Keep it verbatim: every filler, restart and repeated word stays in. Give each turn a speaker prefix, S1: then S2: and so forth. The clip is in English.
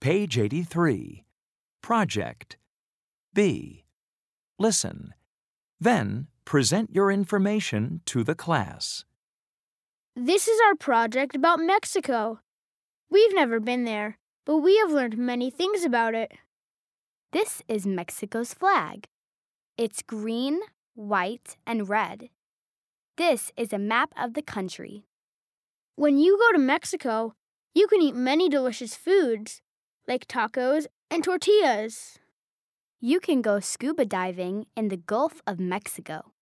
S1: Page eighty-three. Project. B. Listen. Then present your information to the class.
S2: This is our project about Mexico. We've never been there, but we have learned many things about it.
S3: This is Mexico's flag. It's green, white, and red. This is a map of the country.
S2: When you go to Mexico, you can eat many delicious foods, like tacos and tortillas.
S3: You can go scuba diving in the Gulf of Mexico.